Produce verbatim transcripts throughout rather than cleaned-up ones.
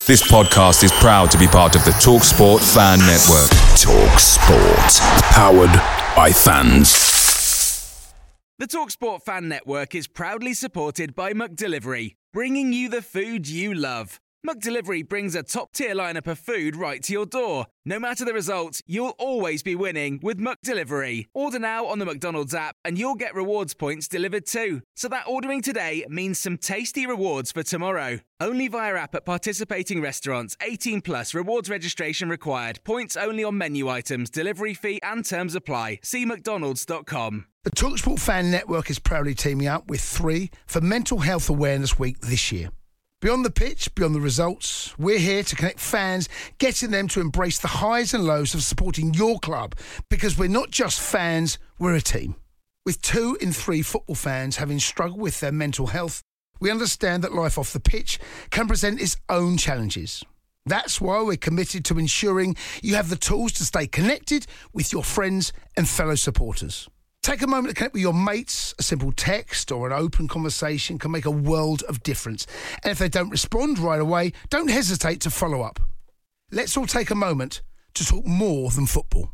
This podcast is proud to be part of the TalkSport Fan Network. TalkSport. Powered by fans. The TalkSport Fan Network is proudly supported by McDelivery, bringing you the food you love. McDelivery brings a top-tier lineup of food right to your door. No matter the result, you'll always be winning with McDelivery. Order now on the McDonald's app and you'll get rewards points delivered too. So that ordering today means some tasty rewards for tomorrow. Only via app at participating restaurants. eighteen plus, rewards registration required. Points only on menu items, delivery fee and terms apply. See mcdonalds dot com. The TalkSport Fan Network is proudly teaming up with three for Mental Health Awareness Week this year. Beyond the pitch, beyond the results, we're here to connect fans, getting them to embrace the highs and lows of supporting your club, because we're not just fans, we're a team. With two in three football fans having struggled with their mental health, we understand that life off the pitch can present its own challenges. That's why we're committed to ensuring you have the tools to stay connected with your friends and fellow supporters. Take a moment to connect with your mates. A simple text or an open conversation can make a world of difference. And if they don't respond right away, don't hesitate to follow up. Let's all take a moment to talk more than football.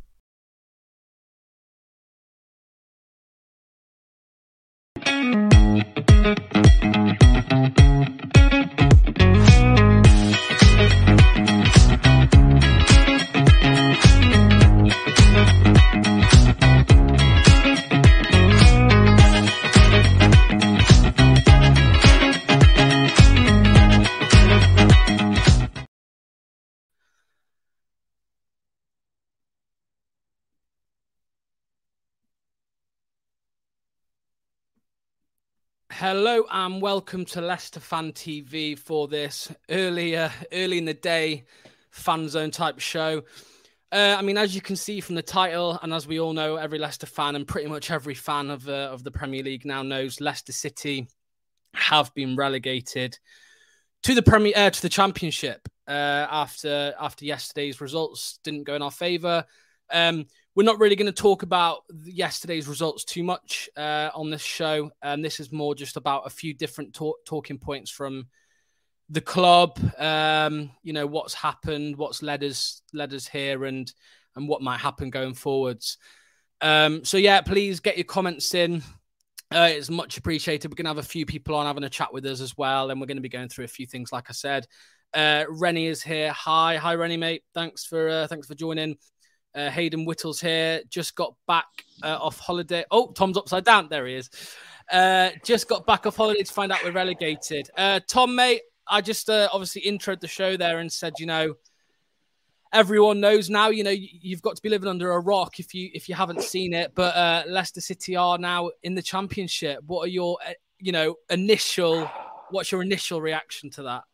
Hello and welcome to Leicester Fan T V for this early, uh, early in the day fan zone type show. Uh, I mean, as you can see from the title, and as we all know, every Leicester fan and pretty much every fan of uh, of the Premier League now knows Leicester City have been relegated to the Premier uh, to the Championship uh, after after yesterday's results didn't go in our favour. Um, We're not really going to talk about yesterday's results too much uh, on this show. Um, this is more just about a few different talk- talking points from the club. Um, you know, what's happened, what's led us led us here, and and what might happen going forwards. Um, so yeah, please get your comments in. Uh, it's much appreciated. We're going to have a few people on having a chat with us as well, and we're going to be going through a few things. Like I said, uh, Rennie is here. Hi, hi, Rennie, mate. Thanks for uh, thanks for joining. Uh, Hayden Whittle's here, just got back uh, off holiday. Oh, Tom's upside down. There he is. Uh, just got back off holiday to find out we're relegated. Uh, Tom, mate, I just uh, obviously introed the show there and said, you know, everyone knows now, you know, you've got to be living under a rock if you if you haven't seen it. But uh, Leicester City are now in the Championship. What are your, uh, you know, initial, what's your initial reaction to that?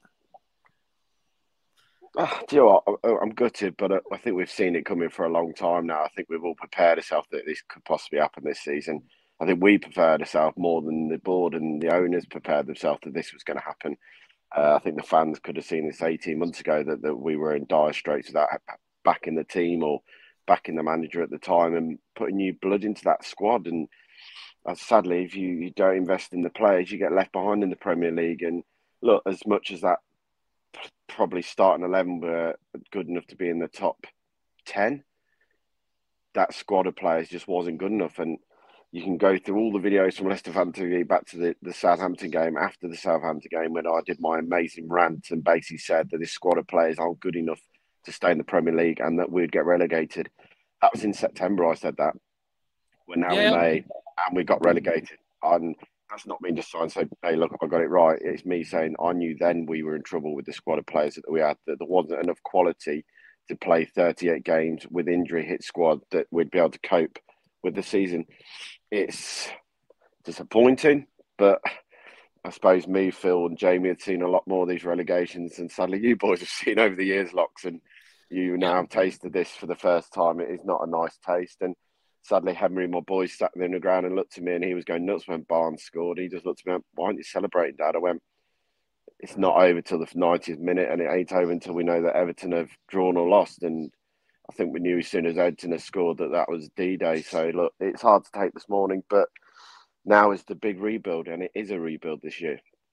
Uh, do you know what? I'm gutted, but I think we've seen it coming for a long time now. I think we've all prepared ourselves that this could possibly happen this season. I think we prepared ourselves more than the board and the owners prepared themselves that this was going to happen. Uh, I think the fans could have seen this eighteen months ago that, that we were in dire straits without backing the team or backing the manager at the time and putting new blood into that squad. And uh, sadly, if you, you don't invest in the players, you get left behind in the Premier League. And look, as much as that probably starting eleven were good enough to be in the top ten, that squad of players just wasn't good enough. And you can go through all the videos from Leicester Fan T V back to the, the Southampton game, after the Southampton game, when I did my amazing rant and basically said that this squad of players aren't good enough to stay in the Premier League and that we'd get relegated. That was in September I said that. We're now yeah. in May and we got relegated. And that's not me just trying to say, hey, look, I got it right. It's me saying I knew then we were in trouble with the squad of players that we had, that there wasn't enough quality to play thirty-eight games with injury hit squad that we'd be able to cope with the season. It's disappointing, but I suppose me, Phil and Jamie had seen a lot more of these relegations than sadly you boys have seen over the years, Locks, and you now have tasted this for the first time. It is not a nice taste. And sadly, Henry, my boy, sat there in the ground and looked at me and he was going nuts when Barnes scored. He just looked at me and went, why aren't you celebrating, Dad? I went, it's not over till the ninetieth minute and it ain't over until we know that Everton have drawn or lost. And I think we knew as soon as Everton had scored that that was D-Day. So, look, it's hard to take this morning, but now is the big rebuild, and it is a rebuild this year.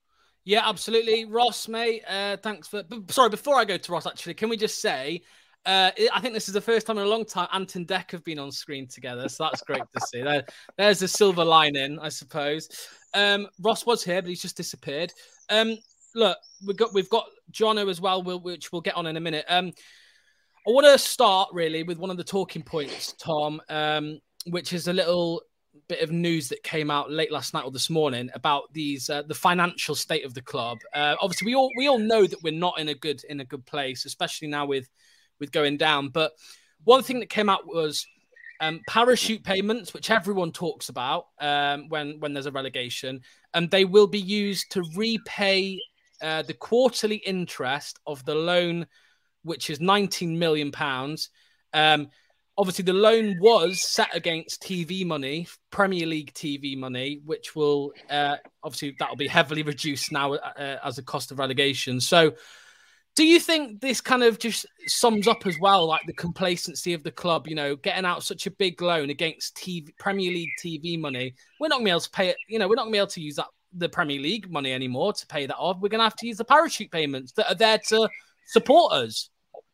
Yeah, absolutely. Ross, mate, uh, thanks for... B- sorry, before I go to Ross, actually, can we just say, uh, I think this is the first time in a long time Ant and Deck have been on screen together, so that's great to see. There, there's a silver lining, I suppose. Um, Ross was here, but he's just disappeared. Um, look, we've got we've got Jono as well, which we'll get on in a minute. Um, I want to start, really, with one of the talking points, Tom, um, which is a little... bit of news that came out late last night or this morning about these uh, the financial state of the club. Uh, obviously, we all we all know that we're not in a good in a good place, especially now with with going down. But one thing that came out was um, parachute payments, which everyone talks about um, when when there's a relegation, and they will be used to repay uh, the quarterly interest of the loan, which is nineteen million pounds. Um, Obviously, the loan was set against T V money, Premier League T V money, which will uh, obviously that'll be heavily reduced now uh, as a cost of relegation. So, do you think this kind of just sums up as well, like the complacency of the club? You know, getting out such a big loan against T V, Premier League T V money, we're not going to be able to pay it. You know, we're not going to be able to use that the Premier League money anymore to pay that off. We're going to have to use the parachute payments that are there to support us.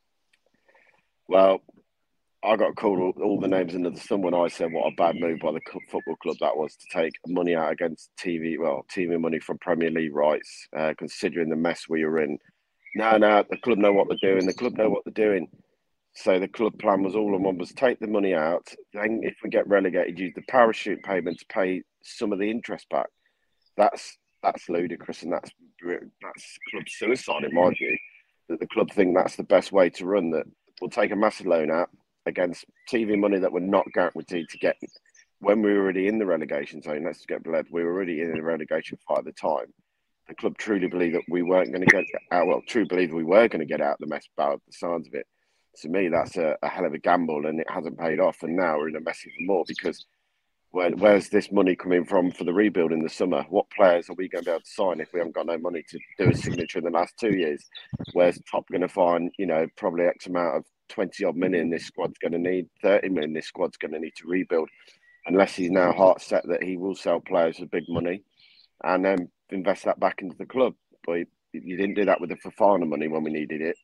Well, I got called all, all the names under the sun when I said what a bad move by the football club that was to take money out against T V, well, T V money from Premier League rights, uh, considering the mess we were in. No, no, the club know what they're doing. The club know what they're doing. So the club plan was all in one was take the money out. Then if we get relegated, use the parachute payment to pay some of the interest back. That's that's ludicrous, and that's that's club suicide in my view. That the club think that's the best way to run. That we'll take a massive loan out against T V money that we're not guaranteed to get when we were already in the relegation zone. Let's get bled. We were already in the relegation fight at the time. The club truly believed that we weren't going to get out. Well, truly believed we were going to get out the mess about the signs of it. To me, that's a, a hell of a gamble, and it hasn't paid off. And now we're in a mess even more because where, where's this money coming from for the rebuild in the summer? What players are we going to be able to sign if we haven't got no money to do a signature in the last two years? Where's Top going to find, you know, probably X amount of twenty odd million this squad's going to need, thirty million this squad's going to need to rebuild, unless he's now heart set that he will sell players for big money and then invest that back into the club. But you didn't do that with the Fofana money when we needed it.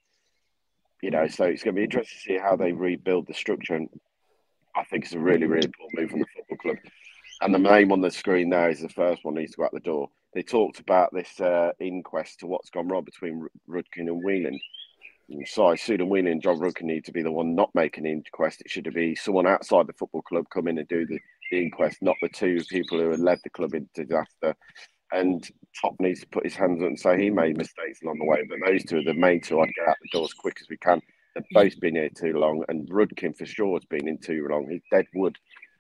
You know, so it's going to be interesting to see how they rebuild the structure. And I think it's a really, really poor move from the football club. And the name on the screen there is the first one that needs to go out the door. They talked about this uh, inquest to what's gone wrong between Rudkin and Whelan. Sorry, Sudan Whelan and John Rudkin need to be the one not making the inquest. It should be someone outside the football club come in and do the, the inquest, not the two people who had led the club into disaster. And Top needs to put his hands on and say he made mistakes along the way. But those two are the main two I'd get out the door as quick as we can. They've both been here too long, and Rudkin for sure has been in too long. He's dead wood.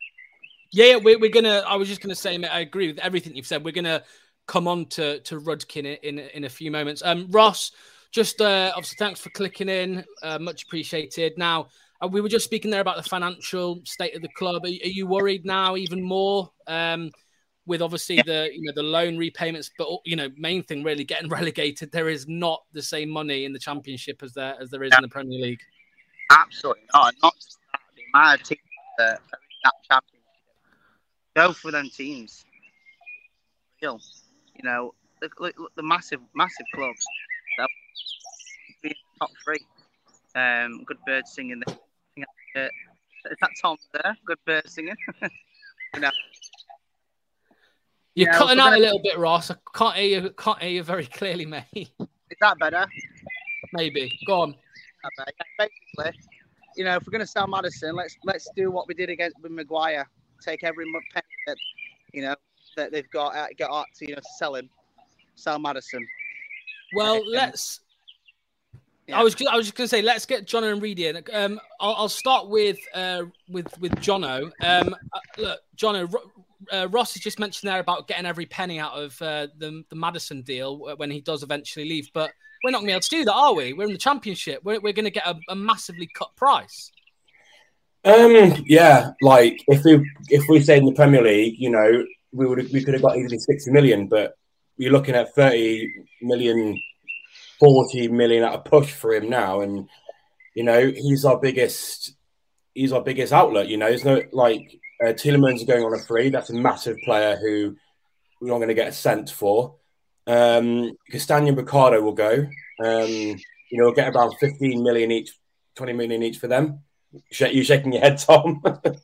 Yeah, we're, we're going to, I was just going to say, mate, I agree with everything you've said. We're going to come on to, to Rudkin in, in, in a few moments. Um, Ross, just uh, obviously thanks for clicking in. Uh, much appreciated. Now, uh, we were just speaking there about the financial state of the club. Are, are you worried now even more um, with obviously the you know the loan repayments? But you know, main thing really getting relegated. There is not the same money in the Championship as there as there is yeah. in the Premier League. Absolutely not. Not just that. The amount of teams that are in that Championship. Go for them teams. Real, you know, the, the, the massive, massive clubs. They'll be in the top three. Um, good bird singing there. Uh, is that Tom there? Good bird singing. you know. You're you know, cutting out gonna... a little bit, Ross. I can't hear you. Can't hear you very clearly, mate. Is that better? Maybe. Go on. Yeah, basically, you know, if we're going to sell Maddison, let's let's do what we did against with Maguire. Take every penny that you know that they've got uh, got out to you know to sell him, sell Maddison. Well, um, let's. Yeah. I was I was just going to say let's get Jono and Reedy in. Um, I'll, I'll start with uh with with Jono. Um, uh, look, Jono. Uh, Ross has just mentioned there about getting every penny out of uh, the the Maddison deal when he does eventually leave, but we're not going to be able to do that, are we? We're in the Championship. We're we're going to get a, a massively cut price. Um, yeah, like if we if we stayed in the Premier League, you know, we would we could have got easily sixty million, but you're looking at thirty million, forty million at a push for him now, and you know he's our biggest he's our biggest outlet. You know, there's no like uh, Tielemans going on a free. That's a massive player who we're not going to get sent for. Um, Castagna and Ricardo will go. Um, you know, we'll get around fifteen million each, twenty million each for them. You shaking your head, Tom?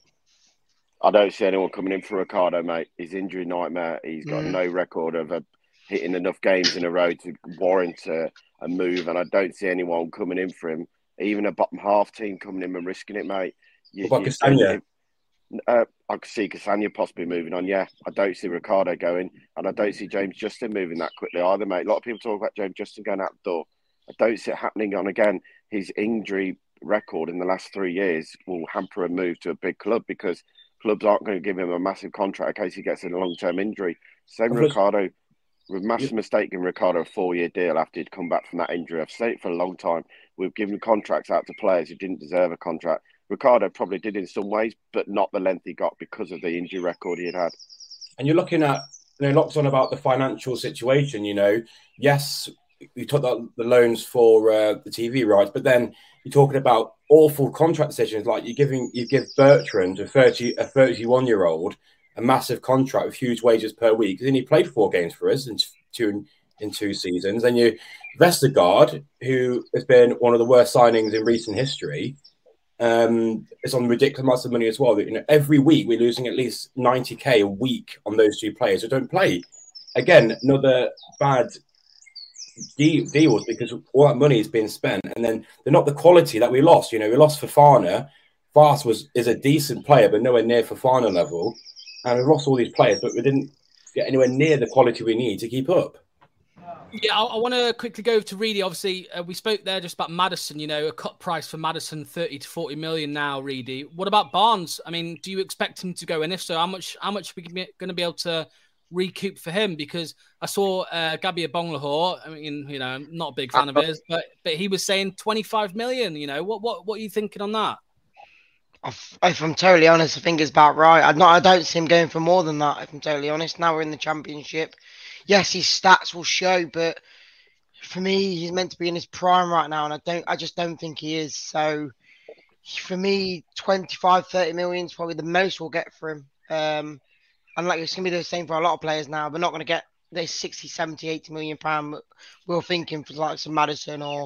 I don't see anyone coming in for Ricardo, mate. His injury nightmare. He's got Mm. no record of a, hitting enough games in a row to warrant a, a move, and I don't see anyone coming in for him. Even a bottom half team coming in and risking it, mate. You, What about Castagna? Uh, I could see Castagna possibly moving on, yeah. I don't see Ricardo going, and I don't see James Justin moving that quickly either, mate. A lot of people talk about James Justin going out the door. I don't see it happening. And again, his injury record in the last three years will hamper a move to a big club because clubs aren't going to give him a massive contract in case he gets a long-term injury. Same with Ricardo. With massive mistake giving Ricardo a four-year deal after he'd come back from that injury. I've said it for a long time. We've given contracts out to players who didn't deserve a contract. Ricardo probably did in some ways, but not the length he got because of the injury record he had had. And you're looking at, you know, lots on about the financial situation, you know. Yes, you took the, the loans for uh, the T V rights, but then you're talking about awful contract decisions, like you're giving, you give Bertrand, a thirty, a thirty-one-year-old, a massive contract with huge wages per week. And he played four games for us in two, in two seasons. And you, Vestergaard, who has been one of the worst signings in recent history, Um, it's on ridiculous amounts of money as well. You know, every week we're losing at least ninety K a week on those two players who don't play. Again, another bad de- deals because all that money is being spent, and then they're not the quality that we lost. You know, we lost Fofana. Fast was is a decent player, but nowhere near Fofana level. And we lost all these players, but we didn't get anywhere near the quality we need to keep up. Yeah, I, I want to quickly go over to Reedy. Obviously, uh, we spoke there just about Maddison, you know, a cut price for Maddison, thirty to forty million now, Reedy. What about Barnes? I mean, do you expect him to go? And if so, how much how much are we going to be able to recoup for him? Because I saw uh, Gabby Bonglahor, I mean, you know, I'm not a big fan of his, but but he was saying twenty-five million, you know. What what what are you thinking on that? If I'm totally honest, I think it's about right. I not I don't see him going for more than that, if I'm totally honest. Now we're in the Championship. Yes, his stats will show, but for me, he's meant to be in his prime right now, and I don't. I just don't think he is. So, for me, twenty-five, thirty million is probably the most we'll get for him. Um, and like it's going to be the same for a lot of players now. We're not going to get this sixty, seventy, eighty million pound we're thinking for like some Maddison or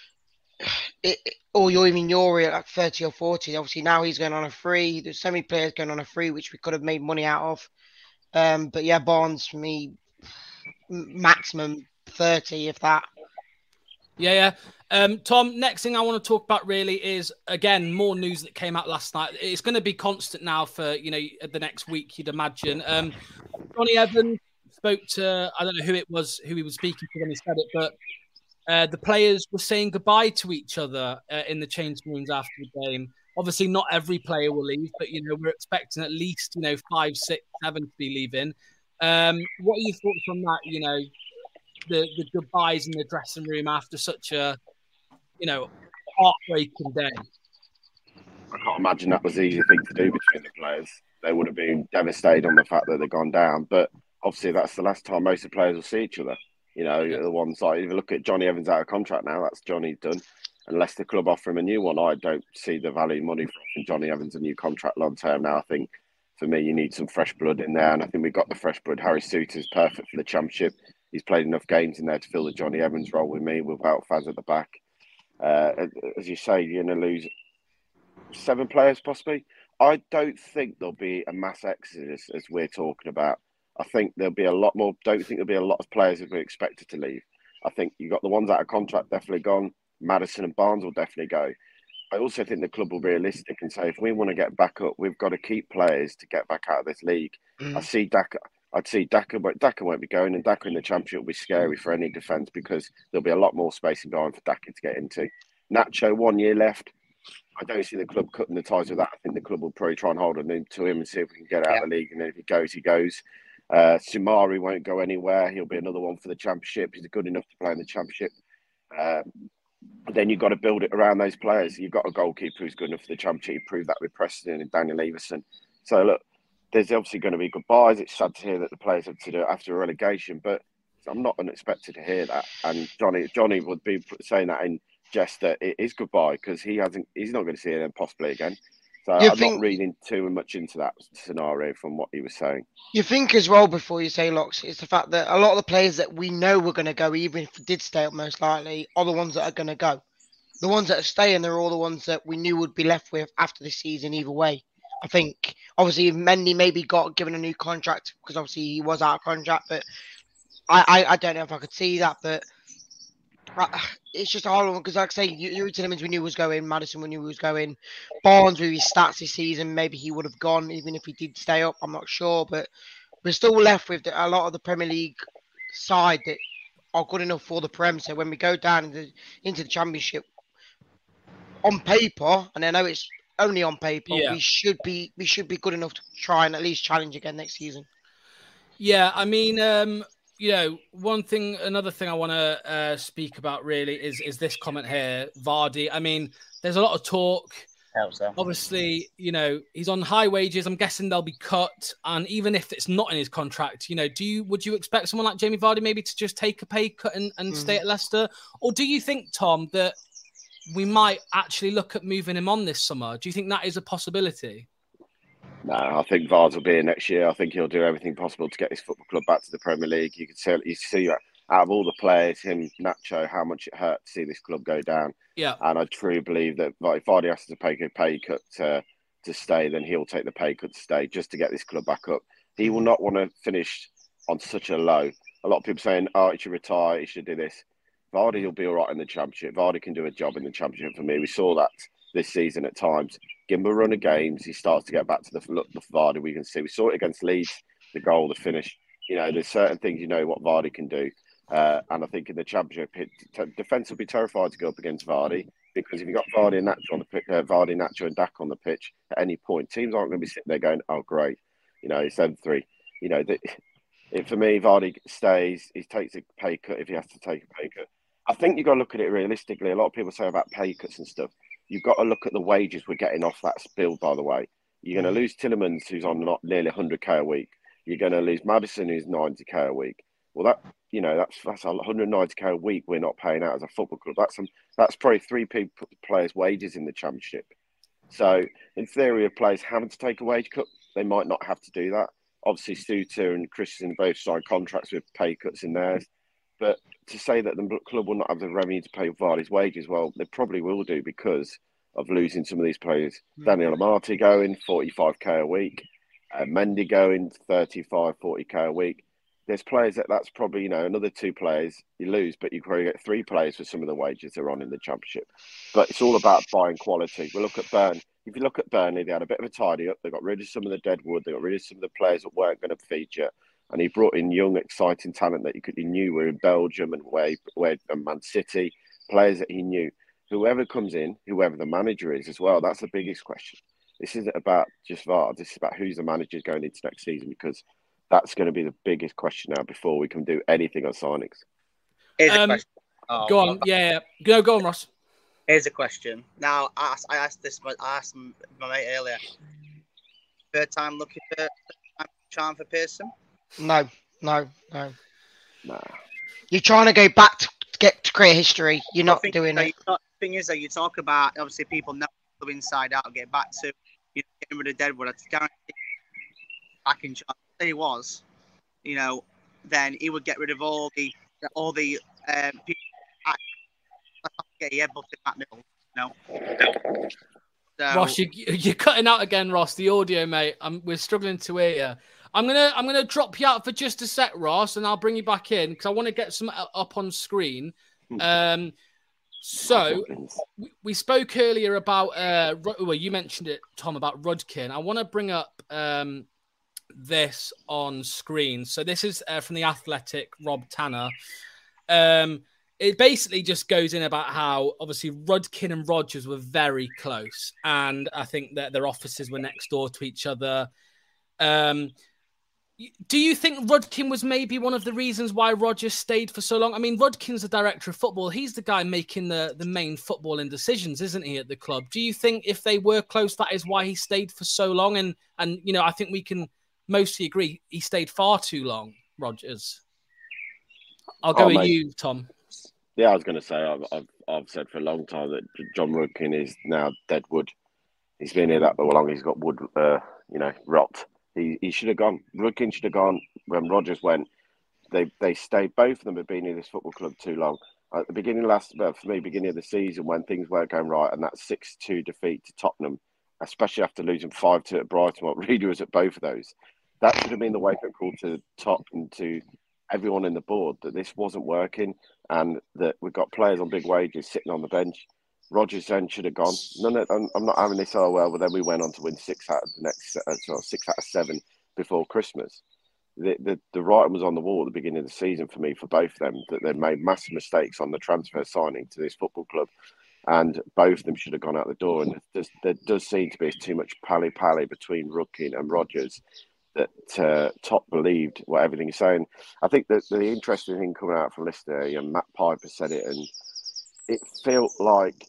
it, or you're even Yuri at like thirty or forty. Obviously, now he's going on a free. There's so many players going on a free, which we could have made money out of. Um, but yeah, Barnes for me, maximum thirty, if that. Yeah, yeah. Um, Tom, next thing I want to talk about really is, again, more news that came out last night. It's going to be constant now for, you know, the next week, you'd imagine. Um, Johnny Evans spoke to, I don't know who it was, who he was speaking to when he said it, but uh, the players were saying goodbye to each other uh, in the changing rooms after the game. Obviously, not every player will leave, but, you know, we're expecting at least, you know, five, six, seven to be leaving. Um, what are your thoughts on that, you know, the, the goodbyes in the dressing room after such a, you know, heartbreaking day? I can't imagine that was the easy thing to do between the players. They would have been devastated on the fact that they've gone down. But obviously, that's the last time most of the players will see each other. You know, yeah. The ones like, if you look at Johnny Evans out of contract now, that's Johnny done. Unless the club offer him a new one, I don't see the value of money for offering Johnny Evans a new contract long term now. I think for me, you need some fresh blood in there. And I think we've got the fresh blood. Harry Souttar is perfect for the Championship. He's played enough games in there to fill the Johnny Evans role with me without Faz at the back. Uh, as you say, you're going to lose seven players possibly. I don't think there'll be a mass exodus as we're talking about. I think there'll be a lot more. Don't think there'll be a lot of players that we're expected to leave. I think you've got the ones out of contract definitely gone. Maddison and Barnes will definitely go. I also think the club will be realistic and say if we want to get back up, we've got to keep players to get back out of this league. Mm. I see Daka. I'd see Daka, but Daka won't be going, and Daka in the Championship will be scary for any defence because there'll be a lot more spacing behind for Daka to get into. Nacho, one year left. I don't see the club cutting the ties with that. I think the club will probably try and hold on to him and see if we can get out yeah. of the league. And then if he goes, he goes. Uh, Sumari won't go anywhere. He'll be another one for the Championship. He's good enough to play in the Championship. Um, then you've got to build it around those players. You've got a goalkeeper who's good enough for the Championship. You proved that with Preston and Daniel Everson. So, look, there's obviously going to be goodbyes. It's sad to hear that the players have to do it after a relegation, but I'm not unexpected to hear that. And Johnny Johnny would be saying that in jest that it is goodbye because he hasn't. He's not going to see them possibly again. So You I'm think- not reading too much into that scenario from what he was saying. You think as well, before you say Locks, it's the fact that a lot of the players that we know were going to go, even if we did stay up most likely, are the ones that are going to go. The ones that are staying, they're all the ones that we knew would be left with after this season either way. I think, obviously, Mendy maybe got given a new contract because obviously he was out of contract, but I, I, I don't know if I could see that, but uh, it's just a hard one because, like I say, Yuri Tillemans we knew was going, Madison we knew was going, Barnes with his stats this season, maybe he would have gone even if he did stay up. I'm not sure, but we're still left with a lot of the Premier League side that are good enough for the Prem. So when we go down into, into the Championship, on paper, and I know it's only on paper, Yeah. we should be we should be good enough to try and at least challenge again next season. Yeah, I mean, um, you know, one thing, another thing I want to uh, speak about really is is this comment here, Vardy. I mean, there's a lot of talk. So. Obviously, you know, he's on high wages. I'm guessing they'll be cut. And even if it's not in his contract, you know, do you would you expect someone like Jamie Vardy maybe to just take a pay cut and, and mm-hmm. stay at Leicester? Or do you think, Tom, that we might actually look at moving him on this summer? Do you think that is a possibility? No, I think Vards will be here next year. I think he'll do everything possible to get his football club back to the Premier League. You can see, you see that out of all the players, him, Nacho, how much it hurt to see this club go down. Yeah. And I truly believe that if Vardy has to pay a pay cut to, to stay, then he'll take the pay cut to stay just to get this club back up. He will not want to finish on such a low. A lot of people saying, oh, he should retire, he should do this. Vardy will be all right in the Championship. Vardy can do a job in the Championship for me. We saw that this season at times. Give him a run of games, he starts to get back to the look the Vardy we can see. We saw it against Leeds, the goal, the finish. You know, there's certain things you know what Vardy can do. Uh, and I think in the Championship, it, t- defence will be terrified to go up against Vardy because if you've got Vardy and Nacho on the pitch, uh, Vardy, Nacho and Dak on the pitch at any point, teams aren't going to be sitting there going, oh, great. You know, it's them three. You know, the, it, for me, Vardy stays. He takes a pay cut if he has to take a pay cut. I think you've got to look at it realistically. A lot of people say about pay cuts and stuff. You've got to look at the wages we're getting off that bill, by the way. You're going to lose Tillemans, who's on not nearly one hundred K a week. You're going to lose Madison, who's ninety K a week. Well, that, you know, that's that's one hundred ninety K a week we're not paying out as a football club. That's some, that's probably three people, players' wages in the Championship. So, in theory, if players having to take a wage cut, they might not have to do that. Obviously, Suter and Christensen both signed contracts with pay cuts in theirs. But to say that the club will not have the revenue to pay Vardy's wages, well, they probably will do because of losing some of these players. Mm-hmm. Daniel Amati going forty-five K a week, uh, Mendy going thirty-five, forty K a week. There's players that that's probably, you know, another two players you lose, but you probably get three players for some of the wages they're on in the Championship. But it's all about buying quality. We look at Burnley. If you look at Burnley, they had a bit of a tidy up. They got rid of some of the dead wood. They got rid of some of the players that weren't going to feature. And he brought in young, exciting talent that he, could, he knew were in Belgium and where, where and Man City, players that he knew. Whoever comes in, whoever the manager is as well, that's the biggest question. This isn't about just Vardy. This is about who's the manager going into next season because that's going to be the biggest question now before we can do anything on signings. Here's um, a question. Oh, go on, yeah, yeah. Go, go on, Ross. Here's a question. Now, I asked, I asked this, I asked my mate earlier. Third time looking for charm for Pearson? No, no, no. Nah. You're trying to go back to get to create history. You're not doing it. The thing is that you talk about, obviously, people know the inside out, get back to you know, getting rid of Deadwood. I guarantee back in charge, he was, you know, then he would get rid of all the all the um, people. Get your head buffed in that middle, you know. So, Ross, you, you're cutting out again, Ross. The audio, mate. I'm, we're struggling to hear you. I'm gonna I'm gonna drop you out for just a sec, Ross, and I'll bring you back in because I want to get some up on screen. Um, so we, we spoke earlier about uh, well, you mentioned it, Tom, about Rudkin. I want to bring up um this on screen. So this is uh, from the Athletic, Rob Tanner. Um, it basically just goes in about how obviously Rudkin and Rodgers were very close, and I think that their offices were next door to each other. Um. Do you think Rudkin was maybe one of the reasons why Rodgers stayed for so long? I mean, Rudkin's the director of football. He's the guy making the, the main footballing decisions, isn't he, at the club? Do you think if they were close, that is why he stayed for so long? And, and you know, I think we can mostly agree he stayed far too long, Rodgers. I'll go oh, with mate. you, Tom. Yeah, I was going to say, I've, I've, I've said for a long time that John Rudkin is now dead wood. He's been here that long. He's got wood, uh, you know, rot. He he should have gone. Rudkin should have gone when Rodgers went. They they stayed. Both of them have been in this football club too long. At the beginning of last, well, for me, beginning of the season when things weren't going right, and that six two defeat to Tottenham, especially after losing five two at Brighton, what Reedy was at both of those. That should have been the wake-up call to Top and to everyone in the board that this wasn't working, and that we've got players on big wages sitting on the bench. Rodgers then should have gone. None of, I'm, I'm not having this. Oh well, but then we went on to win six out of the next, uh, so six out of seven before Christmas. The, the the writing was on the wall at the beginning of the season for me, for both of them, that they made massive mistakes on the transfer signing to this football club, and both of them should have gone out the door. And there, there does seem to be too much pally-pally between Rudkin and Rodgers that uh, Top believed what everything is saying. I think that the interesting thing coming out from Leicester, and Matt Piper said it, and it felt like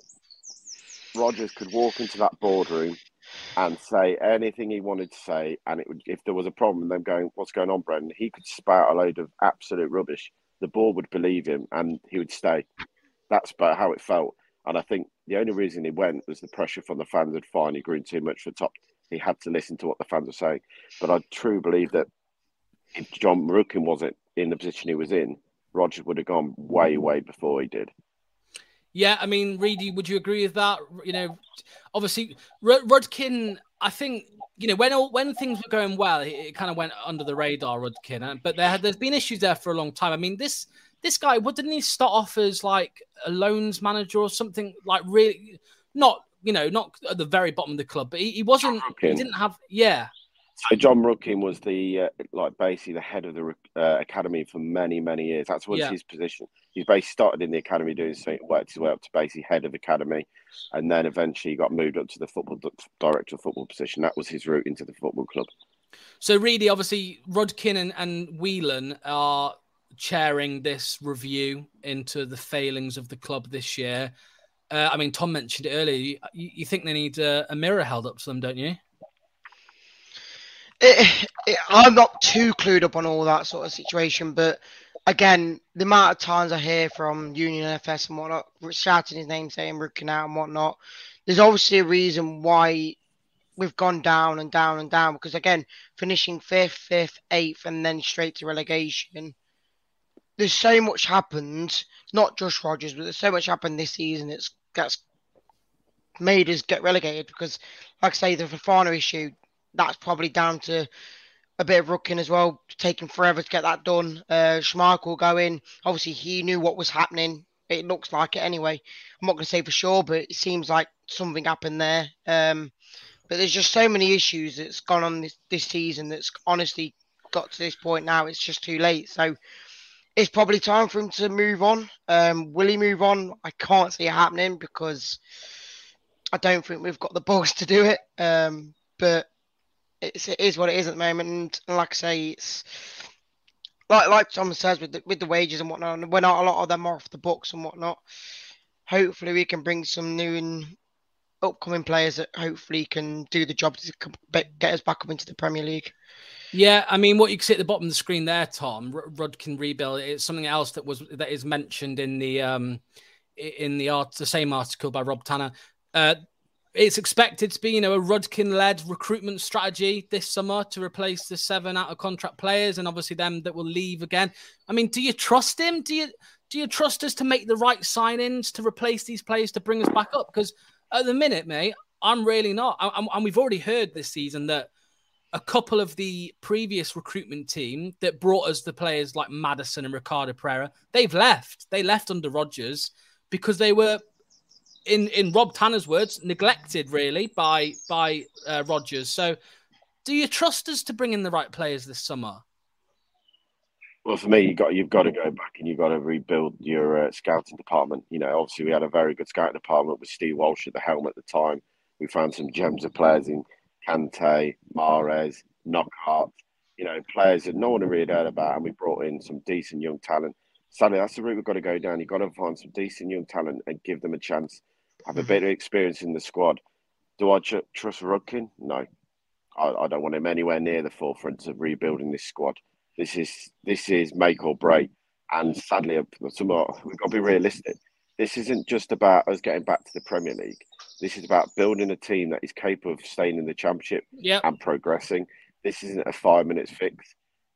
Rodgers could walk into that boardroom and say anything he wanted to say, and it would, if there was a problem, them going, "What's going on, Brendan?" He could spout a load of absolute rubbish. The board would believe him, and he would stay. That's about how it felt. And I think the only reason he went was the pressure from the fans had finally grown too much for Top. He had to listen to what the fans were saying. But I truly believe that if John Rudkin wasn't in the position he was in, Rodgers would have gone way, way before he did. Yeah, I mean, Reedy, would you agree with that? You know, obviously, Rudkin, I think, you know, when when things were going well, it, it kind of went under the radar, Rudkin. But there, there's been issues there for a long time. I mean, this this guy, what didn't he start off as like a loans manager or something, like really, not, you know, not at the very bottom of the club, but he, he wasn't, he didn't have, yeah. So John Rudkin was the, uh, like, basically the head of the uh, academy for many, many years. That was yeah. his position. He's basically started in the academy doing something, worked his way up to basically head of academy, and then eventually he got moved up to the football director of football position. That was his route into the football club. So really, obviously, Rudkin and, and Whelan are chairing this review into the failings of the club this year. Uh, I mean, Tom mentioned it earlier. You, you think they need a, a mirror held up to them, don't you? It, it, I'm not too clued up on all that sort of situation, but again, the amount of times I hear from Union F S and whatnot, shouting his name, saying Rudkin out and whatnot, there's obviously a reason why we've gone down and down and down, because again, finishing fifth, fifth, eighth, and then straight to relegation, there's so much happened, not just Rodgers, but there's so much happened this season that's, that's made us get relegated, because, like I say, the Fofana issue, that's probably down to a bit of Rudkin as well, taking forever to get that done. Uh, Schmeichel going, obviously he knew what was happening. It looks like it anyway. I'm not going to say for sure, but it seems like something happened there. Um, but there's just so many issues that's gone on this, this season that's honestly got to this point now. It's just too late. So it's probably time for him to move on. Um, will he move on? I can't see it happening because I don't think we've got the balls to do it. Um, but It's, it is what it is at the moment, and like I say, it's like like Tom says with the, with the wages and whatnot. And we're not a lot of them are off the books and whatnot. Hopefully, we can bring some new and upcoming players that hopefully can do the job to get us back up into the Premier League. Yeah, I mean, what you can see at the bottom of the screen there, Tom, Rudkin rebuild. It's something else that was that is mentioned in the um in the art the same article by Rob Tanner. Uh, It's expected to be, you know, a Rudkin-led recruitment strategy this summer to replace the seven out-of-contract players and obviously them that will leave again. I mean, do you trust him? Do you do you trust us to make the right sign-ins to replace these players to bring us back up? Because at the minute, mate, I'm really not. I'm, and we've already heard this season that a couple of the previous recruitment team that brought us the players like Maddison and Ricardo Pereira, they've left. They left under Rodgers because they were... In in Rob Tanner's words, neglected really by by uh, Rodgers. So, do you trust us to bring in the right players this summer? Well, for me, you got you've got to go back and you've got to rebuild your uh, scouting department. You know, obviously we had a very good scouting department with Steve Walsh at the helm at the time. We found some gems of players in Kante, Mahrez, Knockhart. You know, players that no one had really heard about, and we brought in some decent young talent. Sadly, that's the route we've got to go down. You've got to find some decent young talent and give them a chance. Have a bit of experience in the squad. Do I tr- trust Rudkin? No. I, I don't want him anywhere near the forefront of rebuilding this squad. This is this is make or break. And sadly, some are, we've got to be realistic. This isn't just about us getting back to the Premier League. This is about building a team that is capable of staying in the Championship yep. and progressing. This isn't a five minutes fix.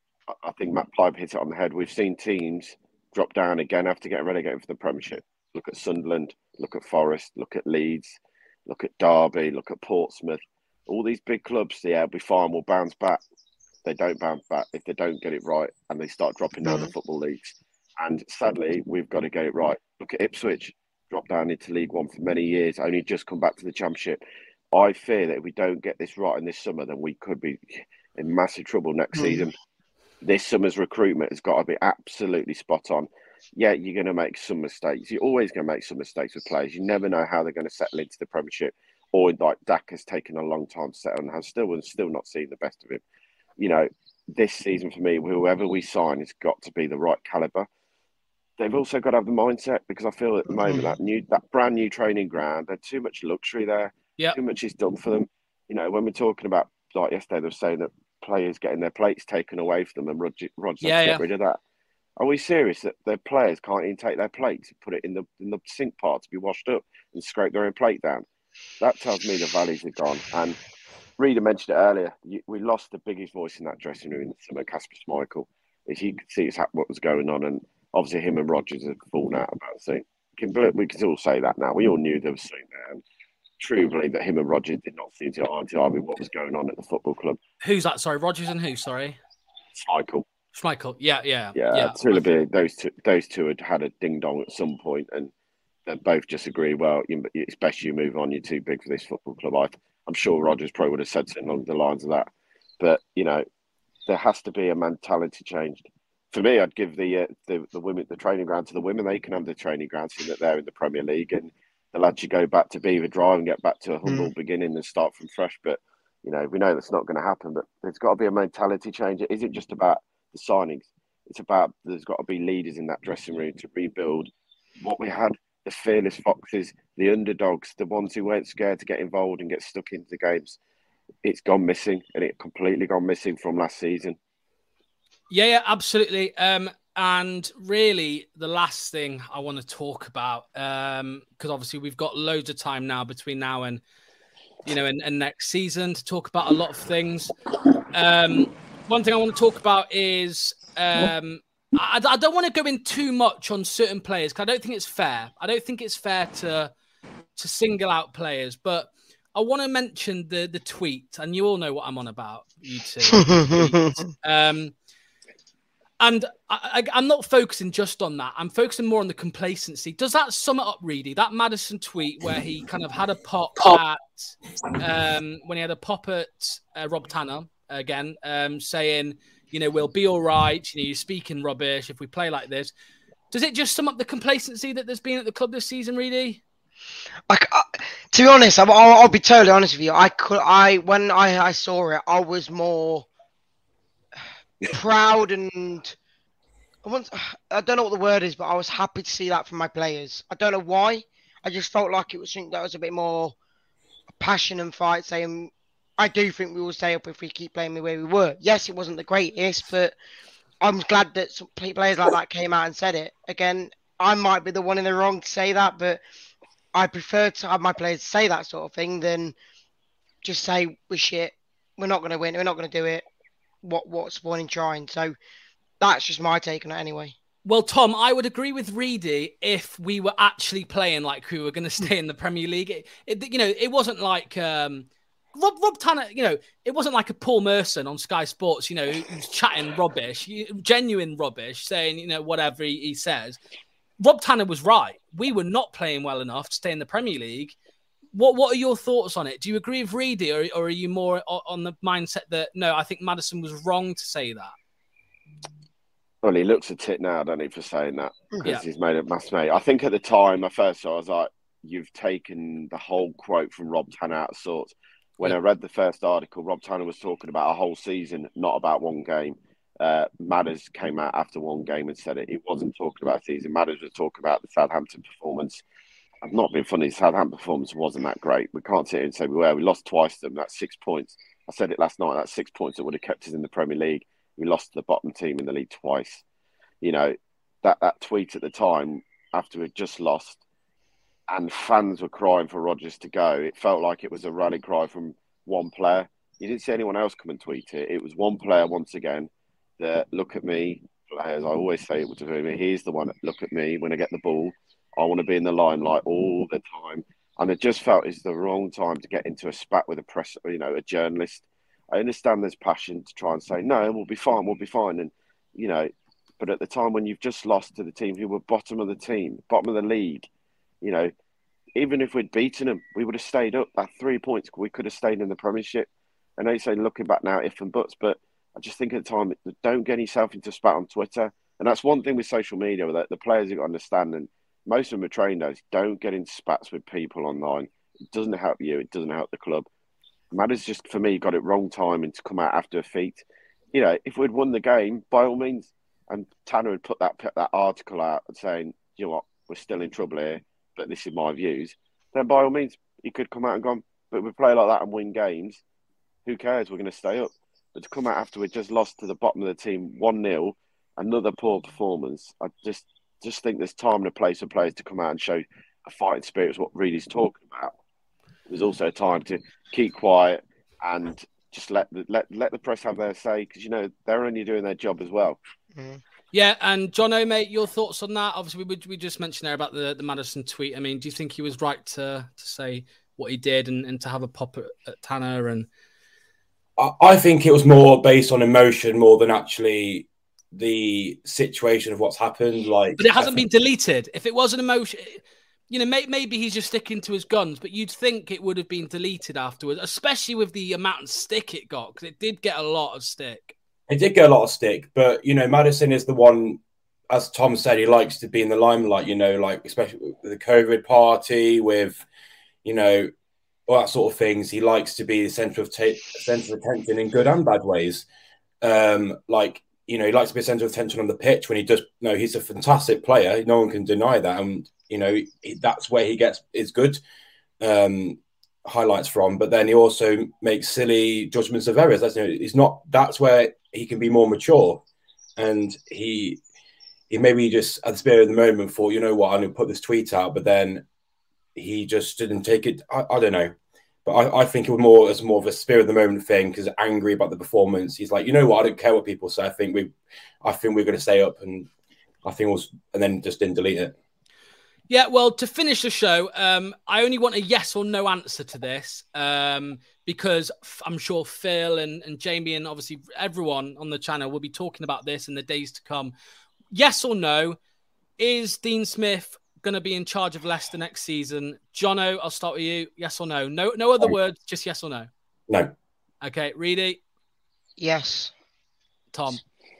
I think Matt Pipe hit it on the head. We've seen teams drop down again after getting relegated for the Premiership. Look at Sunderland, look at Forest, look at Leeds, look at Derby, look at Portsmouth. All these big clubs, yeah, will be fine, will bounce back. They don't bounce back if they don't get it right and they start dropping down mm-hmm. the football leagues. And sadly, we've got to get it right. Look at Ipswich, dropped down into League One for many years, only just come back to the Championship. I fear that if we don't get this right in this summer, then we could be in massive trouble next mm-hmm. season. This summer's recruitment has got to be absolutely spot on. Yeah, you're going to make some mistakes. You're always going to make some mistakes with players. You never know how they're going to settle into the Premiership. Or like Dak has taken a long time to settle and has still and still not seen the best of him. You know, this season for me, whoever we sign has got to be the right calibre. They've also got to have the mindset, because I feel at the moment that new, that brand new training ground, there's too much luxury there. Yep. Too much is done for them. You know, when we're talking about, like yesterday, they were saying that players getting their plates taken away from them and Roger, Roger yeah, get yeah. rid of that. Are we serious that their players can't even take their plates and put it in the in the sink part to be washed up and scrape their own plate down? That tells me the values are gone. And Reader mentioned it earlier. You, we lost the biggest voice in that dressing room in the summer, Kasper Schmeichel. As you could see what was going on, and obviously him and Rodgers have fallen out about the thing. We can all say that now. We all knew there was something there. And truly believe that him and Rodgers did not seem to eye to eye with what was going on at the football club. Who's that? Sorry, Rodgers and who? Sorry, Schmeichel. Schmeichel. Yeah, yeah, yeah. yeah. Truly, those two, those two had had a ding dong at some point, and they both just agree. Well, it's best you move on. You're too big for this football club. I, I'm sure Rodgers probably would have said something along the lines of that. But you know, there has to be a mentality change. For me, I'd give the uh, the the women the training ground to the women. They can have the training ground, seeing that they're in the Premier League, and the lads should go back to Beaver Drive and get back to a humble mm. beginning and start from fresh. But you know, we know that's not going to happen. But there's got to be a mentality change. It isn't just about the signings. It's about there's got to be leaders in that dressing room to rebuild what we had. The fearless foxes, the underdogs, the ones who weren't scared to get involved and get stuck into the games. It's gone missing, and it completely gone missing from last season. Yeah, yeah, absolutely. Um, and really, the last thing I want to talk about, um, because obviously we've got loads of time now between now and you know and, and next season to talk about a lot of things. Um, one thing I want to talk about is. Um, I, I don't want to go in too much on certain players because I don't think it's fair. I don't think it's fair to to single out players, but I want to mention the the tweet, and you all know what I'm on about. You two, um, and I, I, I'm not focusing just on that. I'm focusing more on the complacency. Does that sum it up, Reedy? That Maddison tweet where he kind of had a pop at um, when he had a pop at uh, Rob Tanner again, um, saying. You know, we'll be all right. You know, you're speaking rubbish if we play like this. Does it just sum up the complacency that there's been at the club this season, Reedy? I, I, to be honest, I'll, I'll be totally honest with you. I could, I when I, I saw it, I was more proud and I, want, I don't know what the word is, but I was happy to see that from my players. I don't know why. I just felt like it was something that was a bit more passion and fight, saying. I do think we will stay up if we keep playing the way we were. Yes, it wasn't the greatest, but I'm glad that some players like that came out and said it. Again, I might be the one in the wrong to say that, but I prefer to have my players say that sort of thing than just say, we're shit, we're not going to win, we're not going to do it. What What's the point in trying? So that's just my take on it anyway. Well, Tom, I would agree with Reedy if we were actually playing like we were going to stay in the Premier League. It, it, you know, it wasn't like... Um, Rob, Rob Tanner, you know, it wasn't like a Paul Merson on Sky Sports, you know, who's chatting rubbish, genuine rubbish, saying, you know, whatever he, he says. Rob Tanner was right. We were not playing well enough to stay in the Premier League. What What are your thoughts on it? Do you agree with Reedy, or, or are you more on the mindset that, no, I think Maddison was wrong to say that? Well, he looks a tit now, don't he, for saying that, because yeah. he's made a mass mate. I think at the time I first saw, I was like, you've taken the whole quote from Rob Tanner out of sorts. When I read the first article, Rob Tanner was talking about a whole season, not about one game. Uh, Madders came out after one game and said it. He wasn't talking about a season. Madders was talking about the Southampton performance. I've not been funny. The Southampton performance wasn't that great. We can't sit here and say we were. We lost twice to them. That's six points. I said it last night. That's six points that would have kept us in the Premier League. We lost to the bottom team in the league twice. You know, that, that tweet at the time, after we'd just lost, and fans were crying for Rodgers to go. It felt like it was a rally cry from one player. You didn't see anyone else come and tweet it. It was one player once again that, look at me, players. I always say it to him. He's the one that, look at me when I get the ball. I want to be in the limelight all the time. And it just felt it's the wrong time to get into a spat with a press, you know, a journalist. I understand there's passion to try and say, no, we'll be fine, we'll be fine. And, you know, but at the time when you've just lost to the team who were bottom of the team, bottom of the league, you know, even if we'd beaten them, we would have stayed up. That three points, we could have stayed in the Premiership. I know you say looking back now, if and buts, but I just think at the time, don't get yourself into a spat on Twitter. And that's one thing with social media that the players have got to understand, and most of them are trained as, don't get into spats with people online. It doesn't help you. It doesn't help the club. Matters just, for me, got it wrong timing to come out after a defeat. You know, if we'd won the game, by all means, and Tanner had put that that article out saying, you know what, we're still in trouble here, but this is my views, then by all means, he could come out and go, but we play like that and win games, who cares? We're going to stay up. But to come out after we just lost to the bottom of the team one nil, another poor performance, I just just think there's time and a place for players to come out and show a fighting spirit is what Reedy's talking about. There's also time to keep quiet and just let the, let, let the press have their say, because, you know, they're only doing their job as well. Mm. Yeah, and Jono, mate, your thoughts on that? Obviously, we, we just mentioned there about the, the Maddison tweet. I mean, do you think he was right to to say what he did and, and to have a pop at, at Tanner? And I, I think it was more based on emotion more than actually the situation of what's happened. Like, but it hasn't been deleted. If it was an emotion, you know, may, maybe he's just sticking to his guns, but you'd think it would have been deleted afterwards, especially with the amount of stick it got, because it did get a lot of stick. It did get a lot of stick, but, you know, Maddison is the one, as Tom said, he likes to be in the limelight, you know, like, especially with the COVID party, with, you know, all that sort of things. He likes to be the centre of, ta- centre of attention in good and bad ways. Um, like, you know, he likes to be a centre of attention on the pitch when he does. No, he's a fantastic player. No one can deny that. And, you know, he, that's where he gets his good um, highlights from. But then he also makes silly judgments of errors. That's, you know, he's not, that's where he can be more mature. And he, he maybe just at the spirit of the moment thought, you know what, I'm going to put this tweet out. But then he just didn't take it. I, I don't know. But I, I think it was more as more of a spirit of the moment thing, because angry about the performance. He's like, you know what, I don't care what people say. I think we, I think we're going to stay up, and I think it was, and then just didn't delete it. Yeah, well, to finish the show, um, I only want a yes or no answer to this, um, because I'm sure Phil and, and Jamie and obviously everyone on the channel will be talking about this in the days to come. Yes or no, is Dean Smith going to be in charge of Leicester next season? Jono, I'll start with you. Yes or no? No, no other No. words, just yes or no. No. Okay, Reedy? Yes. Tom?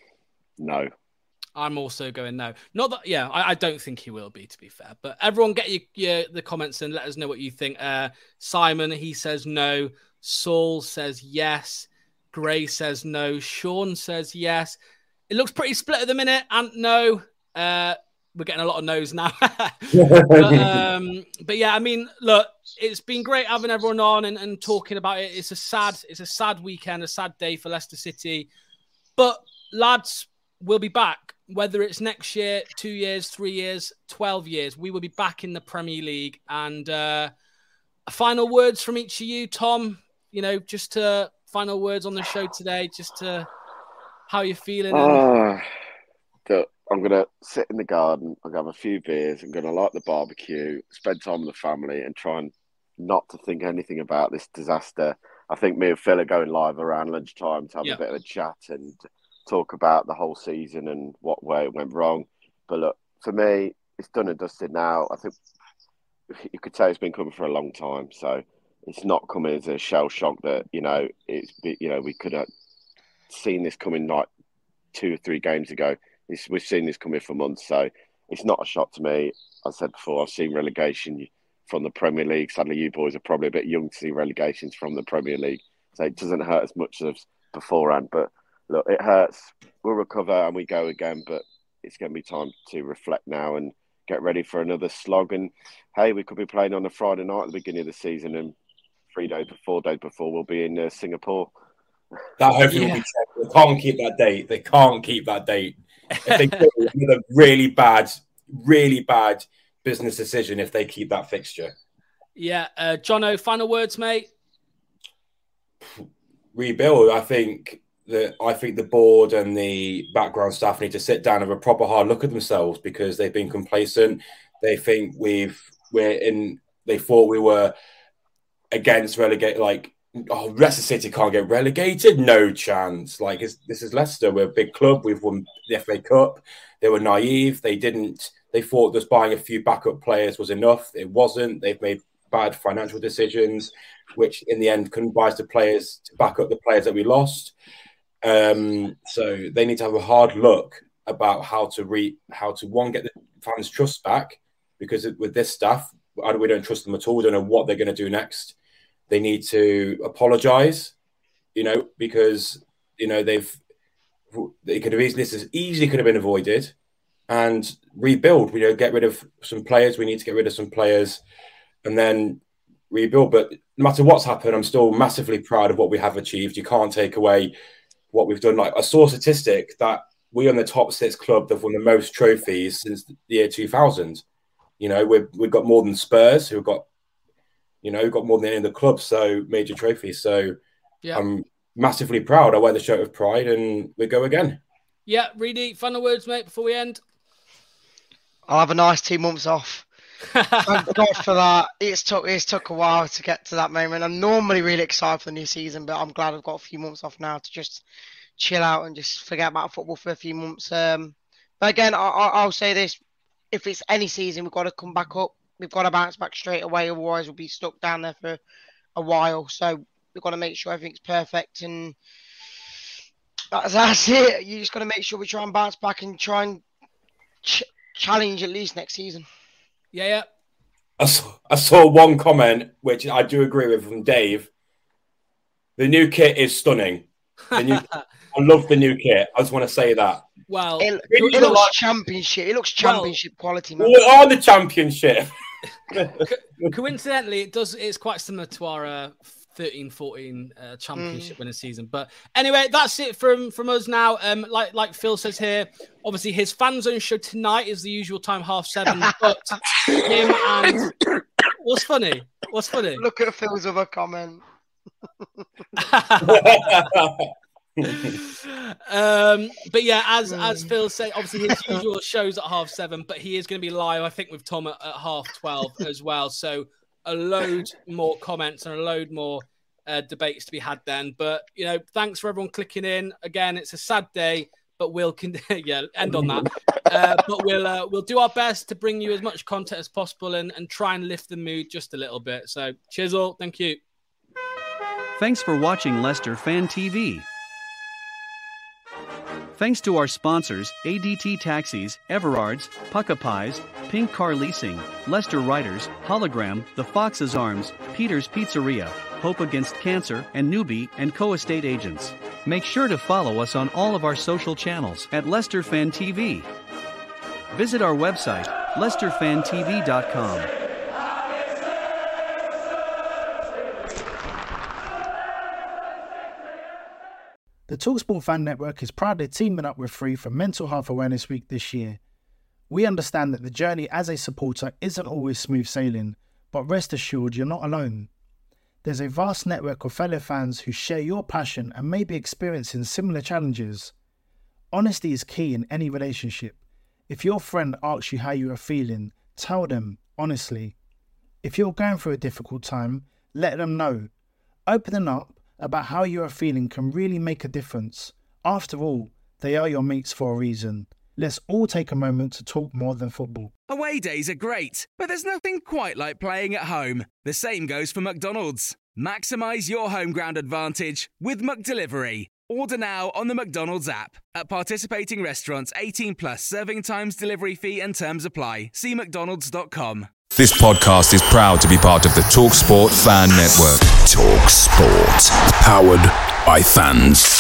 No. I'm also going no. Not that, yeah, I, I don't think he will be, to be fair. But everyone get your, your the comments and let us know what you think. Uh, Simon, he says no. Saul says yes. Gray says no. Sean says yes. It looks pretty split at the minute. And no. Uh, we're getting a lot of no's now. but, um, but yeah, I mean, look, it's been great having everyone on and, and talking about it. It's a sad, it's a sad weekend, a sad day for Leicester City. But lads, we'll be back. Whether it's next year, two years, three years, twelve years, we will be back in the Premier League. And uh, final words from each of you, Tom. You know, just to final words on the show today, just to how you're feeling. Uh, the, I'm going to sit in the garden. I'm going to have a few beers. I'm going to like the barbecue, spend time with the family, and try and not to think anything about this disaster. I think me and Phil are going live around lunchtime to have Yeah. a bit of a chat and talk about the whole season and what way it went wrong. But look, for me, it's done and dusted now. I think you could say it's been coming for a long time. So it's not coming as a shell shock that, you know, it's, you know, we could have seen this coming like two or three games ago. It's, we've seen this coming for months. So it's not a shock to me. I said before, I've seen relegation from the Premier League. Sadly, you boys are probably a bit young to see relegations from the Premier League. So it doesn't hurt as much as beforehand. But look, it hurts. We'll recover and we go again. But it's going to be time to reflect now and get ready for another slog. And hey, we could be playing on a Friday night at the beginning of the season, and three days, four days before, we'll be in uh, Singapore. That hopefully Yeah. will be checked. They can't keep that date. They can't keep that date. If they do, another really bad, really bad business decision if they keep that fixture. Yeah, uh, Jono, final words, mate. Rebuild. I think that I think the board and the background staff need to sit down and have a proper hard look at themselves, because they've been complacent. They think we've we're in. They thought we were against relegate. Like, oh, Leicester City can't get relegated. No chance. Like, it's, this is Leicester. We're a big club. We've won the F A Cup. They were naive. They didn't. They thought just buying a few backup players was enough. It wasn't. They've made bad financial decisions, which in the end couldn't buy us the players to back up the players that we lost. Um, so they need to have a hard look about how to re how to one get the fans' trust back, because with this staff, we don't trust them at all. We don't know what they're going to do next. They need to apologise, you know, because you know they've they could have easily this is easily could have been avoided, and rebuild. You know, get rid of some players. We need to get rid of some players, and then rebuild. But no matter what's happened, I'm still massively proud of what we have achieved. You can't take away what we've done. Like, I saw a statistic that we are the top six club that have won the most trophies since the year two thousand. You know, we've we've got more than Spurs, who've got, you know, got more than any of the clubs, so major trophies. So yeah. I'm massively proud. I wear the shirt of pride, and we go again. Yeah, Reedy, final words, mate, before we end. I'll have a nice two months off. Thank God for that. It's took it's took a while to get to that moment. I'm normally really excited for the new season, but I'm glad I've got a few months off now to just chill out and just forget about football for a few months. Um, but again, I, I, I'll say this: if it's any season, we've got to come back up. We've got to bounce back straight away, otherwise we'll be stuck down there for a while. So we've got to make sure everything's perfect, and that's, that's it. You just got to make sure we try and bounce back and try and ch- challenge at least next season. Yeah, yeah. I saw, I saw one comment, which I do agree with, from Dave. The new kit is stunning. The new, I love the new kit. I just want to say that. Well, it, it, it looks like, championship. It looks championship well, quality. Man. We're on the championship. Co- coincidentally, it does. It's quite similar to our uh, thirteen fourteen uh, championship mm. winning season. But anyway, that's it from from us now. Um, like like Phil says here, obviously his fan zone show tonight is the usual time, half seven. But him and what's funny? What's funny? Look at Phil's other comment. um, but yeah, as as Phil said, obviously his usual shows at half seven, but he is going to be live, I think, with Tom at, at half twelve as well. So a load more comments and a load more uh, debates to be had then. But you know, thanks for everyone clicking in. Again, it's a sad day, but we'll con- yeah end on that. Uh, but we'll uh, we'll do our best to bring you as much content as possible and and try and lift the mood just a little bit. So cheers all, thank you. Thanks for watching Leicester Fan T V. Thanks to our sponsors, A D T Taxis, Everards, Pucka Pies, Pink Car Leasing, Leicester Riders, Hologram, The Fox's Arms, Peter's Pizzeria, Hope Against Cancer, and Newbie and Co-Estate Agents. Make sure to follow us on all of our social channels at Leicester Fan T V. Visit our website, leicester fan t v dot com. The TalkSport Fan Network is proudly teaming up with Free for Mental Health Awareness Week this year. We understand that the journey as a supporter isn't always smooth sailing, but rest assured you're not alone. There's a vast network of fellow fans who share your passion and may be experiencing similar challenges. Honesty is key in any relationship. If your friend asks you how you are feeling, tell them honestly. If you're going through a difficult time, let them know. Opening up about how you are feeling can really make a difference. After all, they are your mates for a reason. Let's all take a moment to talk more than football. Away days are great, but there's nothing quite like playing at home. The same goes for McDonald's. Maximise your home ground advantage with McDelivery. Order now on the McDonald's app. At participating restaurants, eighteen plus, serving times, delivery fee and terms apply. See mcdonalds dot com. This podcast is proud to be part of the TalkSport Fan Network. TalkSport. Powered by fans.